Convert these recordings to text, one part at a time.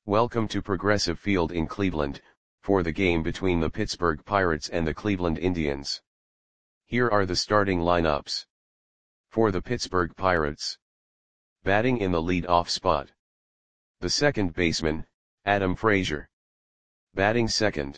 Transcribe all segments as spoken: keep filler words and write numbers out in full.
Welcome to Progressive Field in Cleveland, for the game between the Pittsburgh Pirates and the Cleveland Indians. Here are the starting lineups. For the Pittsburgh Pirates. Batting in the lead-off spot. The second baseman, Adam Frazier. Batting second.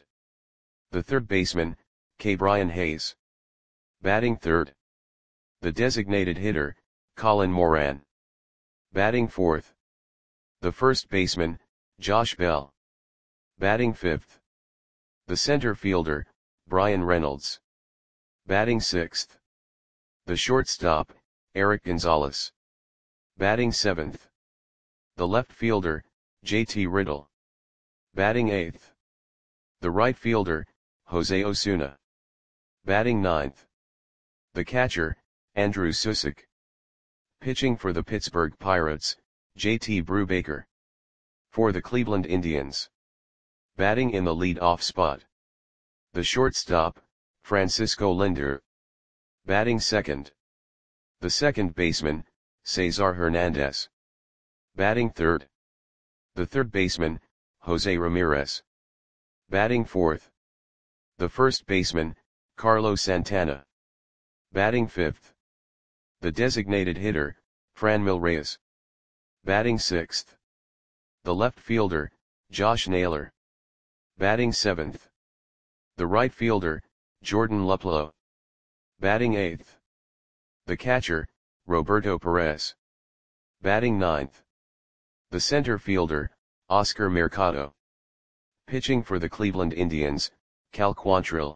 The third baseman, Ke'Bryan Hayes. Batting third. The designated hitter, Colin Moran. Batting fourth. The first baseman, Josh Bell. Batting fifth. The center fielder, Bryan Reynolds. Batting sixth. The shortstop, Erik Gonzalez. Batting seventh. The left fielder, J T Riddle. Batting eighth. The right fielder, Jose Osuna. Batting ninth. The catcher, Andrew Susac. Pitching for the Pittsburgh Pirates, J T Brubaker. For the Cleveland Indians. Batting in the lead-off spot. The shortstop, Francisco Lindor. Batting second. The second baseman, Cesar Hernandez. Batting third. The third baseman, Jose Ramirez. Batting fourth. The first baseman, Carlos Santana. Batting fifth. The designated hitter, Franmil Reyes. Batting sixth. The left fielder, Josh Naylor. Batting seventh. The right fielder, Jordan Luplow. Batting eighth. The catcher, Roberto Perez. Batting ninth. The center fielder, Oscar Mercado. Pitching for the Cleveland Indians, Cal Quantrill.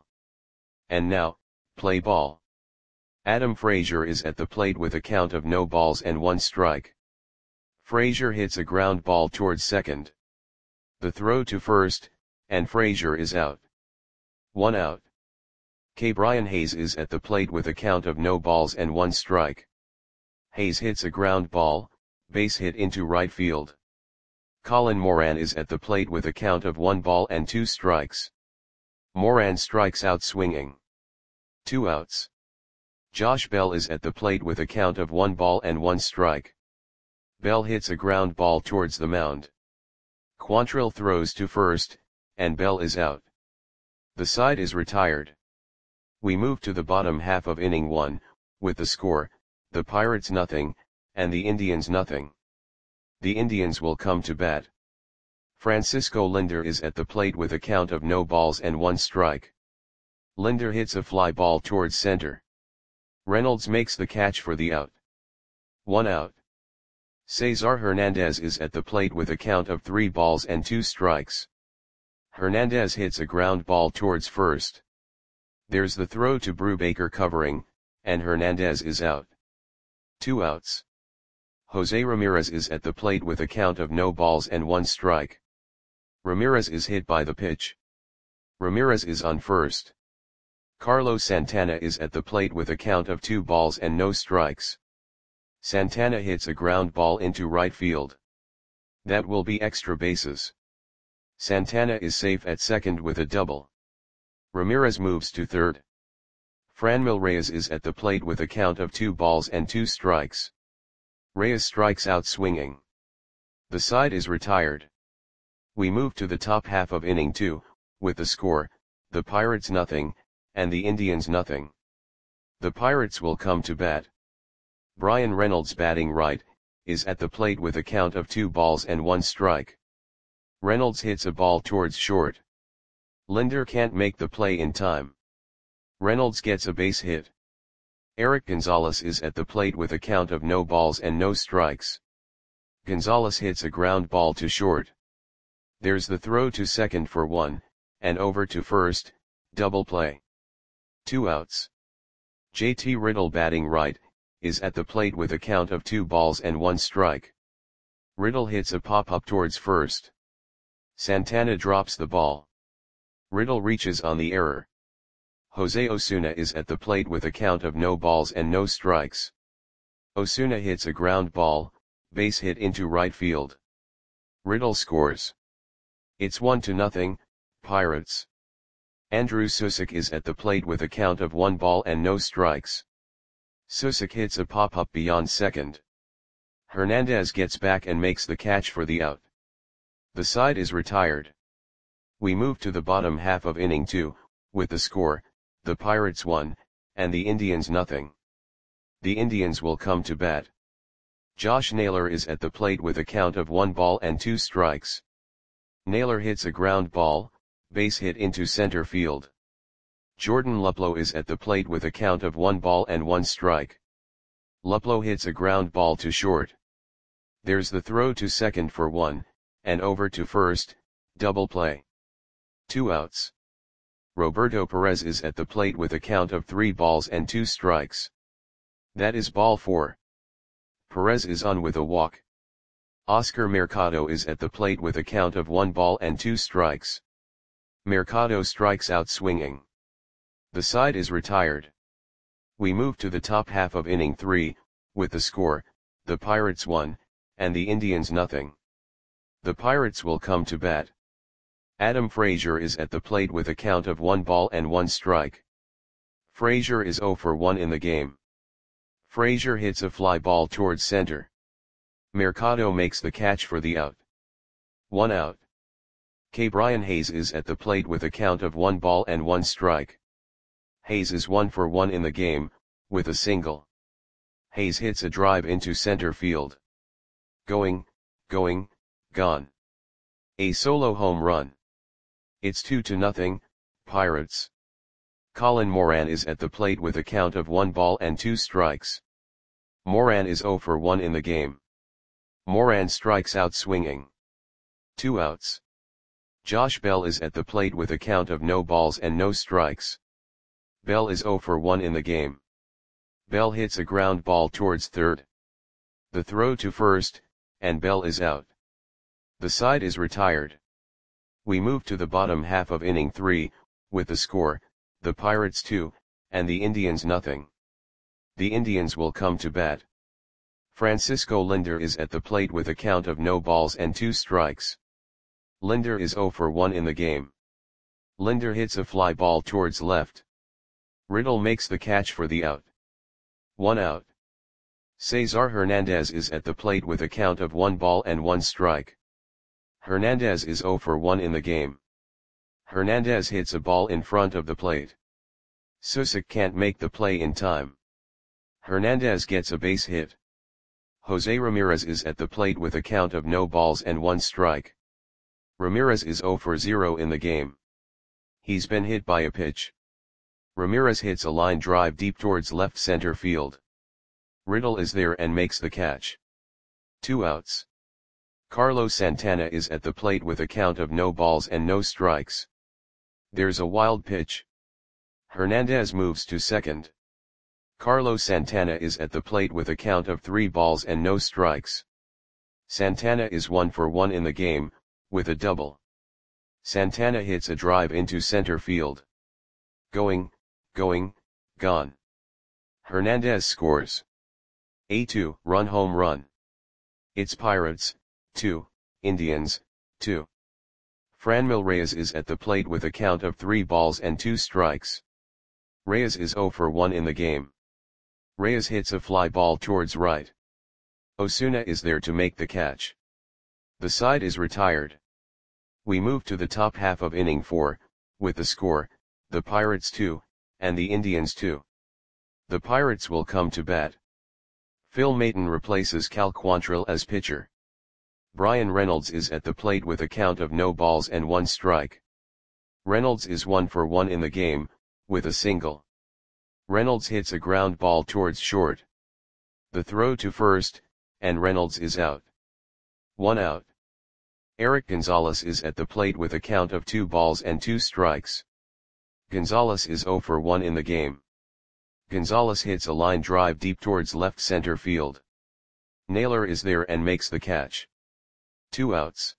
And now, play ball. Adam Frazier is at the plate with a count of no balls and one strike. Frazier hits a ground ball towards second. The throw to first, and Frazier is out. One out. Ke'Bryan Hayes is at the plate with a count of no balls and one strike. Hayes hits a ground ball, base hit into right field. Colin Moran is at the plate with a count of one ball and two strikes. Moran strikes out swinging. Two outs. Josh Bell is at the plate with a count of one ball and one strike. Bell hits a ground ball towards the mound. Quantrill throws to first, and Bell is out. The side is retired. We move to the bottom half of inning one, with the score, the Pirates nothing, and the Indians nothing. The Indians will come to bat. Francisco Lindor is at the plate with a count of no balls and one strike. Lindor hits a fly ball towards center. Reynolds makes the catch for the out. One out. Cesar Hernandez is at the plate with a count of three balls and two strikes. Hernandez hits a ground ball towards first. There's the throw to Brubaker covering, and Hernandez is out. Two outs. Jose Ramirez is at the plate with a count of no balls and one strike. Ramirez is hit by the pitch. Ramirez is on first. Carlos Santana is at the plate with a count of two balls and no strikes. Santana hits a ground ball into right field. That will be extra bases. Santana is safe at second with a double. Ramirez moves to third. Franmil Reyes is at the plate with a count of two balls and two strikes. Reyes strikes out swinging. The side is retired. We move to the top half of inning two, with the score, the Pirates nothing, and the Indians nothing. The Pirates will come to bat. Bryan Reynolds batting right, is at the plate with a count of two balls and one strike. Reynolds hits a ball towards short. Lindor can't make the play in time. Reynolds gets a base hit. Erik Gonzalez is at the plate with a count of no balls and no strikes. Gonzalez hits a ground ball to short. There's the throw to second for one, and over to first, double play. Two outs. J T Riddle batting right, is at the plate with a count of two balls and one strike. Riddle hits a pop-up towards first. Santana drops the ball. Riddle reaches on the error. Jose Osuna is at the plate with a count of no balls and no strikes. Osuna hits a ground ball, base hit into right field. Riddle scores. It's one to nothing, Pirates. Andrew Susac is at the plate with a count of one ball and no strikes. Susac hits a pop-up beyond second. Hernandez gets back and makes the catch for the out. The side is retired. We move to the bottom half of inning two, with the score, the Pirates one, and the Indians nothing. The Indians will come to bat. Josh Naylor is at the plate with a count of one ball and two strikes. Naylor hits a ground ball, base hit into center field. Jordan Luplow is at the plate with a count of one ball and one strike. Luplow hits a ground ball to short. There's the throw to second for one, and over to first, double play. Two outs. Roberto Perez is at the plate with a count of three balls and two strikes. That is ball four. Perez is on with a walk. Oscar Mercado is at the plate with a count of one ball and two strikes. Mercado strikes out swinging. The side is retired. We move to the top half of inning three, with the score, the Pirates one, and the Indians nothing. The Pirates will come to bat. Adam Frazier is at the plate with a count of one ball and one strike. Frazier is zero for one in the game. Frazier hits a fly ball towards center. Mercado makes the catch for the out. One out. K. Brian Hayes is at the plate with a count of one ball and one strike. Hayes is one for one in the game, with a single. Hayes hits a drive into center field. Going, going, gone. A solo home run. It's two to nothing, Pirates. Colin Moran is at the plate with a count of one ball and two strikes. Moran is zero for one in the game. Moran strikes out swinging. Two outs. Josh Bell is at the plate with a count of no balls and no strikes. Bell is zero for one in the game. Bell hits a ground ball towards third. The throw to first, and Bell is out. The side is retired. We move to the bottom half of inning three, with the score, the Pirates two, and the Indians nothing. The Indians will come to bat. Francisco Lindor is at the plate with a count of no balls and two strikes. Lindor is zero for one in the game. Lindor hits a fly ball towards left. Riddle makes the catch for the out. One out. Cesar Hernandez is at the plate with a count of one ball and one strike. Hernandez is zero for one in the game. Hernandez hits a ball in front of the plate. Susick can't make the play in time. Hernandez gets a base hit. Jose Ramirez is at the plate with a count of no balls and one strike. Ramirez is zero for zero in the game. He's been hit by a pitch. Ramirez hits a line drive deep towards left center field. Riddle is there and makes the catch. Two outs. Carlos Santana is at the plate with a count of no balls and no strikes. There's a wild pitch. Hernandez moves to second. Carlos Santana is at the plate with a count of three balls and no strikes. Santana is one for one in the game, with a double. Santana hits a drive into center field. Going, going, gone. Hernandez scores. A two-run home run. It's Pirates, two, Indians, two. Franmil Reyes is at the plate with a count of three balls and two strikes. Reyes is zero for one in the game. Reyes hits a fly ball towards right. Osuna is there to make the catch. The side is retired. We move to the top half of inning four, with the score, the Pirates two, and the Indians two. The Pirates will come to bat. Phil Maton replaces Cal Quantrill as pitcher. Brian Reynolds is at the plate with a count of no balls and one strike. Reynolds is one for one in the game, with a single. Reynolds hits a ground ball towards short. The throw to first, and Reynolds is out. One out. Eric Gonzalez is at the plate with a count of two balls and two strikes. Gonzalez is zero for one in the game. Gonzalez hits a line drive deep towards left center field. Naylor is there and makes the catch. Two outs.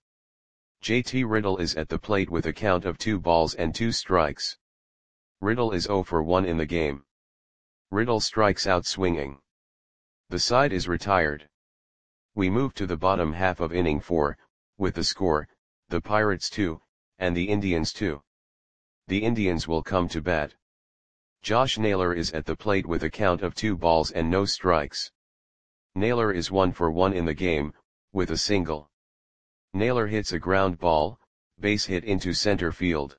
J T Riddle is at the plate with a count of two balls and two strikes. Riddle is zero for one in the game. Riddle strikes out swinging. The side is retired. We move to the bottom half of inning four, with the score, the Pirates two, and the Indians two. The Indians will come to bat. Josh Naylor is at the plate with a count of two balls and no strikes. Naylor is one for one in the game, with a single. Naylor hits a ground ball, base hit into center field.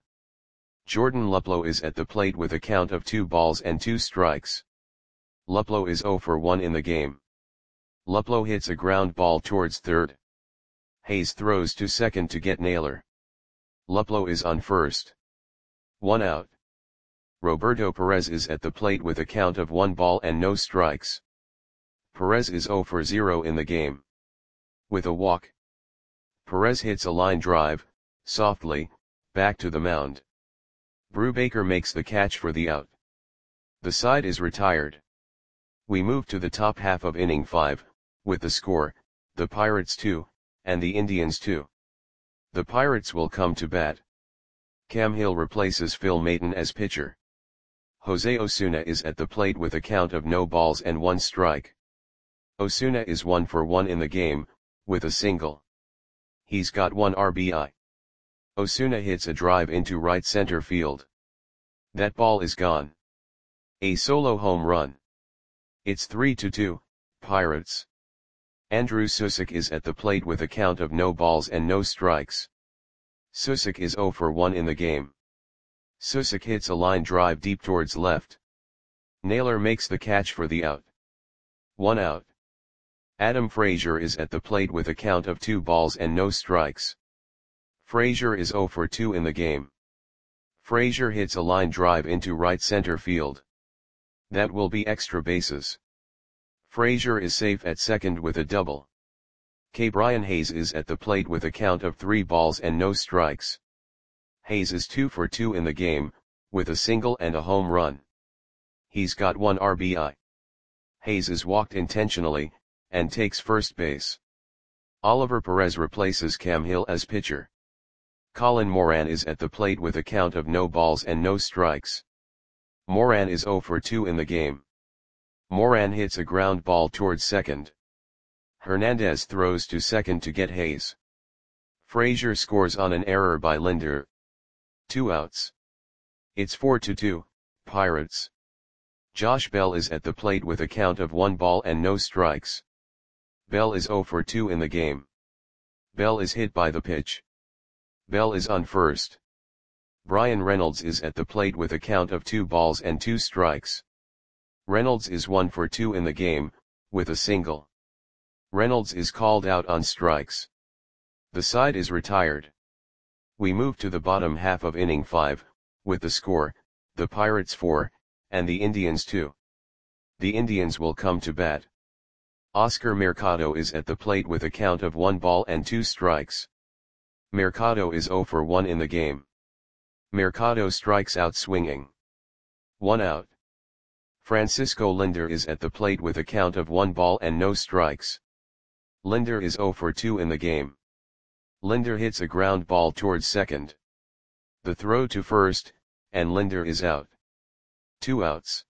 Jordan Luplow is at the plate with a count of two balls and two strikes. Luplow is zero for one in the game. Luplow hits a ground ball towards third. Hayes throws to second to get Naylor. Luplow is on first. One out. Roberto Perez is at the plate with a count of one ball and no strikes. Perez is zero for zero in the game. With a walk, Perez hits a line drive, softly, back to the mound. Brubaker makes the catch for the out. The side is retired. We move to the top half of inning five, with the score, the Pirates two, and the Indians two. The Pirates will come to bat. Cam Hill replaces Phil Maton as pitcher. Jose Osuna is at the plate with a count of no balls and one strike. Osuna is one for one in the game, with a single. He's got one R B I. Osuna hits a drive into right center field. That ball is gone. A solo home run. It's three to two, Pirates. Andrew Susick is at the plate with a count of no balls and no strikes. Susick is zero for one in the game. Susick hits a line drive deep towards left. Naylor makes the catch for the out. One out. Adam Frazier is at the plate with a count of two balls and no strikes. Frazier is zero for two in the game. Frazier hits a line drive into right center field. That will be extra bases. Frazier is safe at second with a double. K. Brian Hayes is at the plate with a count of three balls and no strikes. Hayes is two for two in the game, with a single and a home run. He's got one R B I. Hayes is walked intentionally, and takes first base. Oliver Perez replaces Cam Hill as pitcher. Colin Moran is at the plate with a count of no balls and no strikes. Moran is zero for two in the game. Moran hits a ground ball towards second. Hernandez throws to second to get Hayes. Frazier scores on an error by Linder. Two outs. It's four to two, Pirates. Josh Bell is at the plate with a count of one ball and no strikes. Bell is zero for two in the game. Bell is hit by the pitch. Bell is on first. Brian Reynolds is at the plate with a count of two balls and two strikes. Reynolds is one for two in the game, with a single. Reynolds is called out on strikes. The side is retired. We move to the bottom half of inning five, with the score, the Pirates four, and the Indians two. The Indians will come to bat. Oscar Mercado is at the plate with a count of one ball and two strikes. Mercado is zero for one in the game. Mercado strikes out swinging. One out. Francisco Lindor is at the plate with a count of one ball and no strikes. Lindor is zero for two in the game. Lindor hits a ground ball towards second. The throw to first, and Lindor is out. Two outs.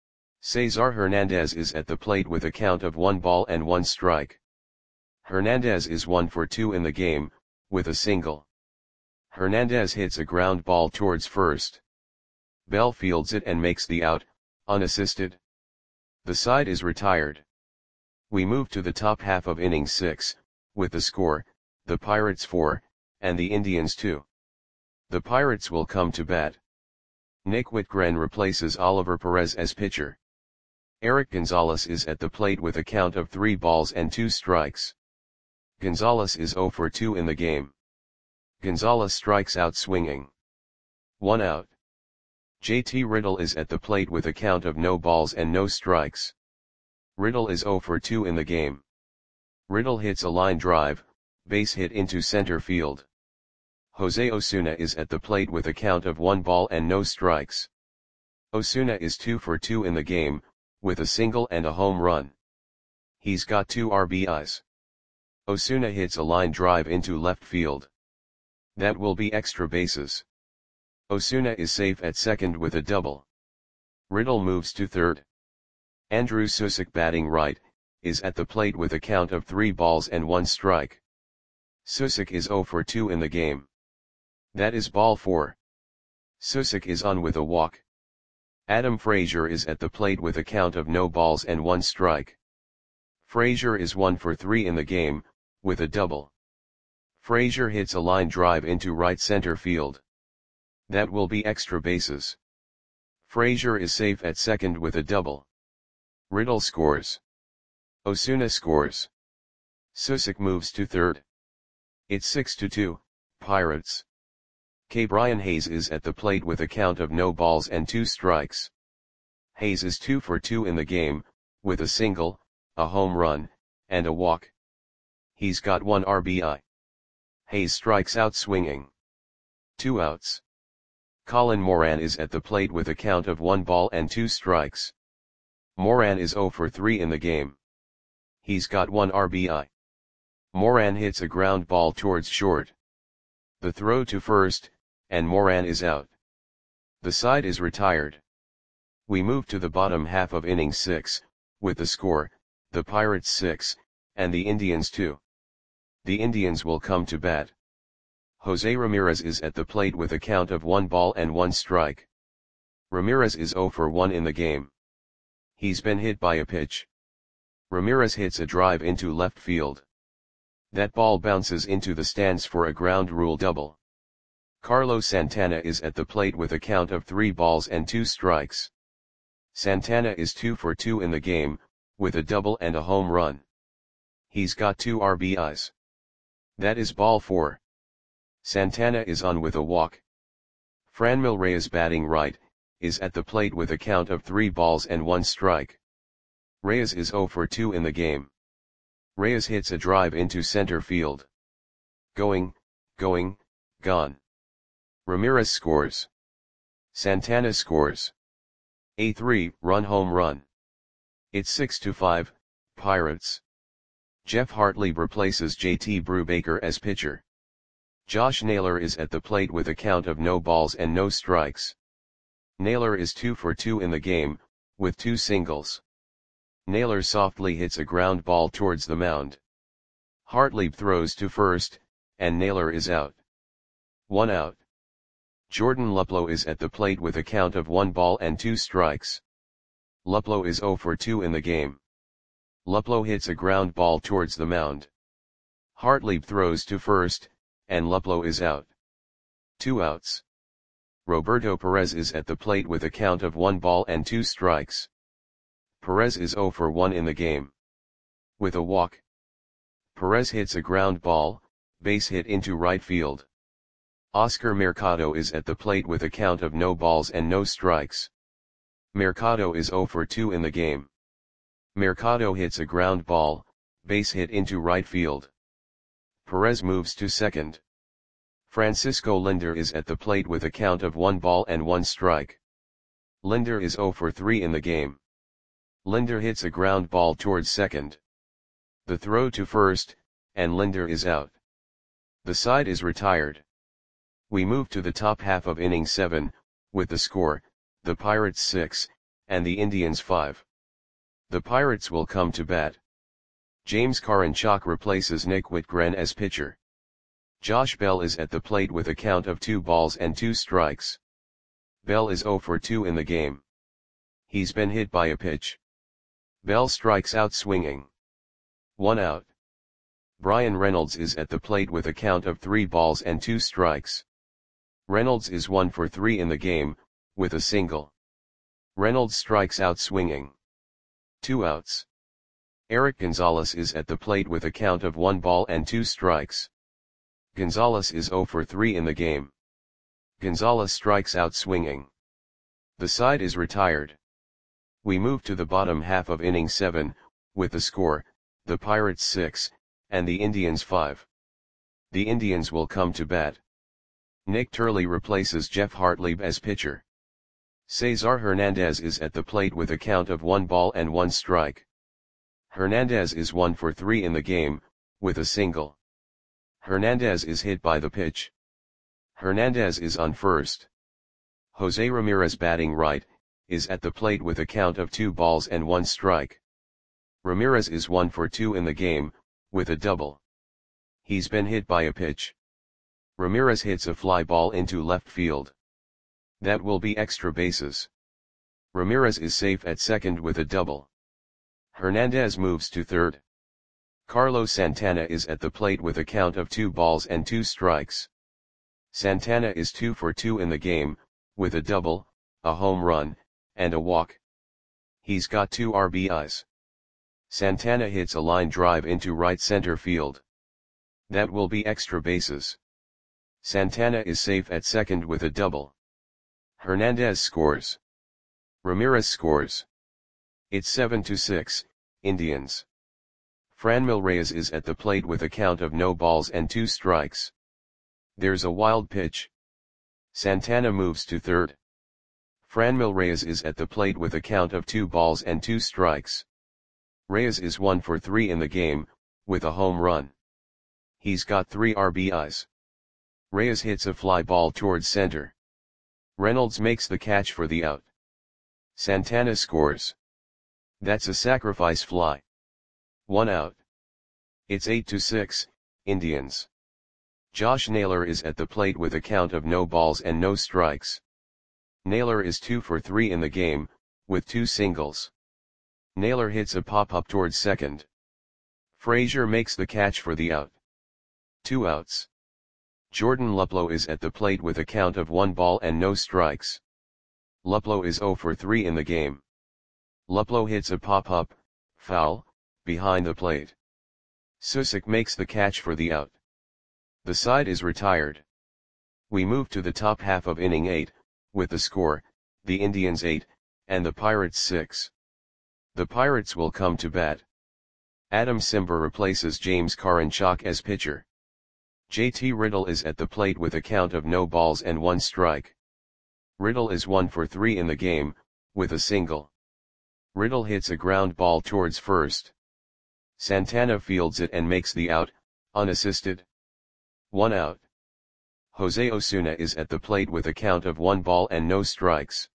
Cesar Hernandez is at the plate with a count of one ball and one strike. Hernandez is one for two in the game, with a single. Hernandez hits a ground ball towards first. Bell fields it and makes the out, unassisted. The side is retired. We move to the top half of inning six, with the score, the Pirates four, and the Indians two. The Pirates will come to bat. Nick Whitgren replaces Oliver Perez as pitcher. Eric Gonzalez is at the plate with a count of three balls and two strikes. Gonzalez is zero for two in the game. Gonzalez strikes out swinging. One out. J T Riddle is at the plate with a count of no balls and no strikes. Riddle is zero for two in the game. Riddle hits a line drive, base hit into center field. Jose Osuna is at the plate with a count of one ball and no strikes. Osuna is two for two in the game, with a single and a home run. He's got two R B Is. Osuna hits a line drive into left field. That will be extra bases. Osuna is safe at second with a double. Riddle moves to third. Andrew Susick, batting right, is at the plate with a count of three balls and one strike. Susick is zero for two in the game. That is ball four. Susick is on with a walk. Adam Frazier is at the plate with a count of no balls and one strike. Frazier is one for three in the game, with a double. Frazier hits a line drive into right center field. That will be extra bases. Frazier is safe at second with a double. Riddle scores. Osuna scores. Susick moves to third. It's six to two, Pirates. K. Brian Hayes is at the plate with a count of no balls and two strikes. Hayes is two for two in the game, with a single, a home run, and a walk. He's got one R B I. Hayes strikes out swinging. Two outs. Colin Moran is at the plate with a count of one ball and two strikes. Moran is zero for three in the game. He's got one R B I. Moran hits a ground ball towards short. The throw to first, and Moran is out. The side is retired. We move to the bottom half of inning six, with the score, the Pirates six, and the Indians two. The Indians will come to bat. Jose Ramirez is at the plate with a count of one ball and one strike. Ramirez is zero for one in the game. He's been hit by a pitch. Ramirez hits a drive into left field. That ball bounces into the stands for a ground rule double. Carlos Santana is at the plate with a count of three balls and two strikes. Santana is two for two in the game, with a double and a home run. He's got two R B Is. That is ball four. Santana is on with a walk. Franmil Reyes, batting right, is at the plate with a count of three balls and one strike. Reyes is zero for two in the game. Reyes hits a drive into center field. Going, going, gone. Ramirez scores. Santana scores. A three-run home run. It's six to five, Pirates. Jeff Hartlieb replaces J T Brubaker as pitcher. Josh Naylor is at the plate with a count of no balls and no strikes. Naylor is two for two in the game, with two singles. Naylor softly hits a ground ball towards the mound. Hartlieb throws to first, and Naylor is out. One out. Jordan Luplow is at the plate with a count of one ball and two strikes. Luplow is zero for two in the game. Luplow hits a ground ball towards the mound. Hartlieb throws to first, and Luplow is out. Two outs. Roberto Perez is at the plate with a count of one ball and two strikes. Perez is zero for one in the game. With a walk. Perez hits a ground ball, base hit into right field. Oscar Mercado is at the plate with a count of no balls and no strikes. Mercado is zero for two in the game. Mercado hits a ground ball, base hit into right field. Perez moves to second. Francisco Lindor is at the plate with a count of one ball and one strike. Lindor is zero for three in the game. Lindor hits a ground ball towards second. The throw to first, and Lindor is out. The side is retired. We move to the top half of inning seven, with the score, the Pirates six, and the Indians five. The Pirates will come to bat. James Karinchak replaces Nick Whitgren as pitcher. Josh Bell is at the plate with a count of two balls and two strikes. Bell is zero for two in the game. He's been hit by a pitch. Bell strikes out swinging. One out. Brian Reynolds is at the plate with a count of three balls and two strikes. Reynolds is one for three in the game, with a single. Reynolds strikes out swinging. Two outs. Eric Gonzalez is at the plate with a count of one ball and two strikes. Gonzalez is zero for three in the game. Gonzalez strikes out swinging. The side is retired. We move to the bottom half of inning seven, with the score, the Pirates six, and the Indians five. The Indians will come to bat. Nick Turley replaces Jeff Hartlieb as pitcher. Cesar Hernandez is at the plate with a count of one ball and one strike. Hernandez is one for three in the game, with a single. Hernandez is hit by the pitch. Hernandez is on first. Jose Ramirez, batting right, is at the plate with a count of two balls and one strike. Ramirez is one for two in the game, with a double. He's been hit by a pitch. Ramirez hits a fly ball into left field. That will be extra bases. Ramirez is safe at second with a double. Hernandez moves to third. Carlos Santana is at the plate with a count of two balls and two strikes. Santana is two for two in the game, with a double, a home run, and a walk. He's got two R B Is. Santana hits a line drive into right center field. That will be extra bases. Santana is safe at second with a double. Hernandez scores. Ramirez scores. It's seven to six, Indians. Franmil Reyes is at the plate with a count of no balls and two strikes. There's a wild pitch. Santana moves to third. Franmil Reyes is at the plate with a count of two balls and two strikes. Reyes is one for three in the game, with a home run. He's got three R B Is. Reyes hits a fly ball towards center. Reynolds makes the catch for the out. Santana scores. That's a sacrifice fly. One out. It's eight to six, Indians. Josh Naylor is at the plate with a count of no balls and no strikes. Naylor is two for three in the game, with two singles. Naylor hits a pop-up towards second. Frazier makes the catch for the out. Two outs. Jordan Luplow is at the plate with a count of one ball and no strikes. Luplow is zero for three in the game. Luplow hits a pop-up, foul, behind the plate. Susick makes the catch for the out. The side is retired. We move to the top half of inning eight, with the score, the Indians eight, and the Pirates six. The Pirates will come to bat. Adam Simber replaces James Karinchak as pitcher. J T Riddle is at the plate with a count of no balls and one strike. Riddle is one for three in the game, with a single. Riddle hits a ground ball towards first. Santana fields it and makes the out, unassisted. One out. Jose Osuna is at the plate with a count of one ball and no strikes.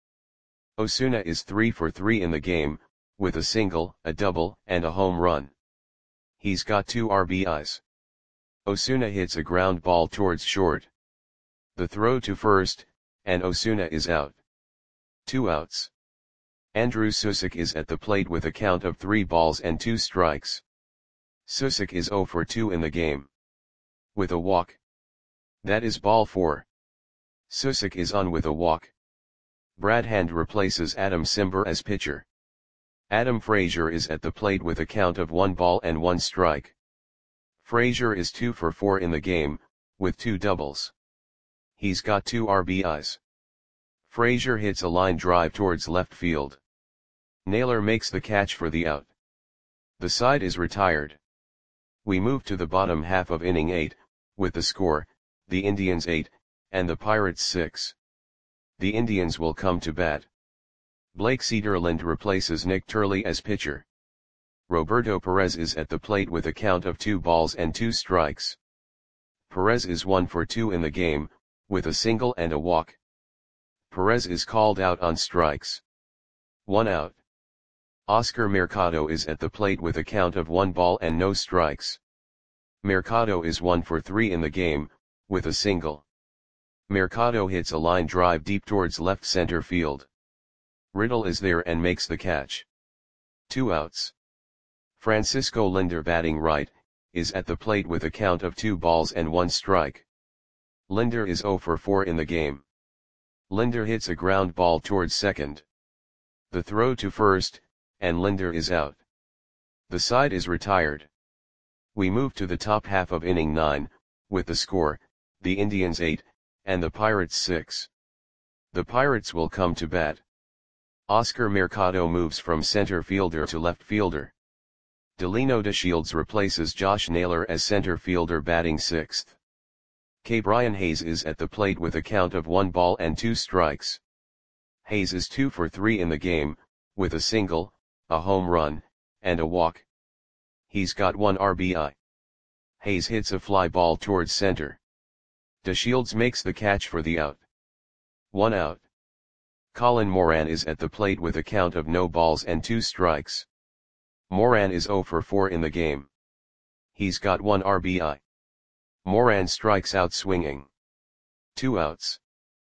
Osuna is three for three in the game, with a single, a double, and a home run. He's got two R B Is. Osuna hits a ground ball towards short. The throw to first, and Osuna is out. Two outs. Andrew Susick is at the plate with a count of three balls and two strikes. Susick is zero for two in the game. With a walk. That is ball four. Susick is on with a walk. Brad Hand replaces Adam Simber as pitcher. Adam Frazier is at the plate with a count of one ball and one strike. Frazier is two for four in the game, with two doubles. He's got two R B Is. Frazier hits a line drive towards left field. Naylor makes the catch for the out. The side is retired. We move to the bottom half of inning eight, with the score, the Indians eight, and the Pirates six. The Indians will come to bat. Blake Cederlind replaces Nick Turley as pitcher. Roberto Perez is at the plate with a count of two balls and two strikes. Perez is one for two in the game, with a single and a walk. Perez is called out on strikes. One out. Oscar Mercado is at the plate with a count of one ball and no strikes. Mercado is one for three in the game, with a single. Mercado hits a line drive deep towards left center field. Riddle is there and makes the catch. Two outs. Francisco Linder, batting right, is at the plate with a count of two balls and one strike. Linder is zero for four in the game. Linder hits a ground ball towards second. The throw to first, and Linder is out. The side is retired. We move to the top half of inning nine, with the score, the Indians eight, and the Pirates six. The Pirates will come to bat. Oscar Mercado moves from center fielder to left fielder. Delino DeShields replaces Josh Naylor as center fielder, batting sixth. K. Brian Hayes is at the plate with a count of one ball and two strikes. Hayes is two for three in the game, with a single, a home run, and a walk. He's got one R B I. Hayes hits a fly ball towards center. DeShields makes the catch for the out. One out. Colin Moran is at the plate with a count of no balls and two strikes. Moran is zero for four in the game. He's got one R B I. Moran strikes out swinging. Two outs.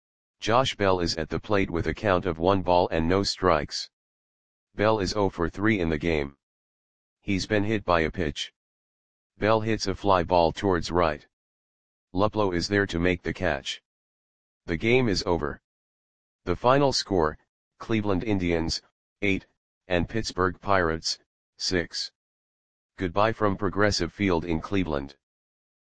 Josh Bell is at the plate with a count of one ball and no strikes. Bell is zero for three in the game. He's been hit by a pitch. Bell hits a fly ball towards right. Luplow is there to make the catch. The game is over. The final score, Cleveland Indians, eight, and Pittsburgh Pirates, six. Goodbye from Progressive Field in Cleveland.